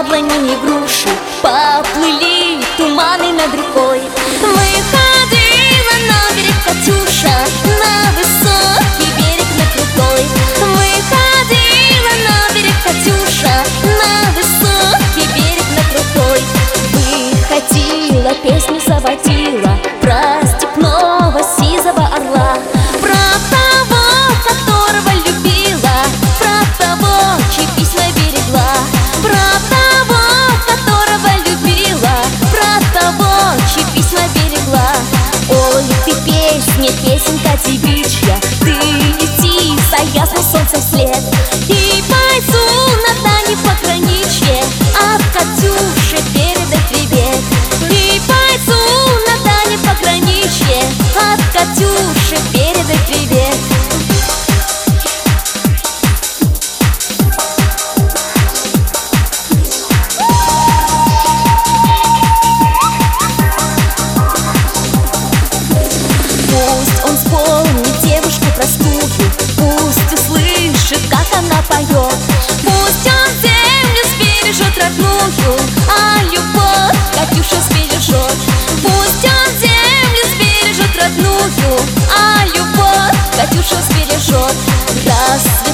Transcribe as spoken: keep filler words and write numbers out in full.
яблони и груши, поплыли туманы над рекой. Выходила на берег Катюша, на высокий берег, на крутой. Выходила на берег Катюша, на высокий берег, на крутой. Выходила, песню заводила про степного сизого орла, про того, которого любила, про того, чьи письма берегла, про того, которого любила, про того, чьи письма берегла. Ой, ты песня, песенка девичья, ты лети за ясным солнцем вслед, и пойду на дальнее пограничье от Катюши передать привет. И пойду на дальнее пограничье от Катюши передать привет. Пусть он вспомнит девушку простую, пусть услышит, как она поет. Пусть он землю сбережет родную, а любовь Катюша сбережет. Пусть он землю сбережет родную, а любовь Катюша сбережет. Рассвет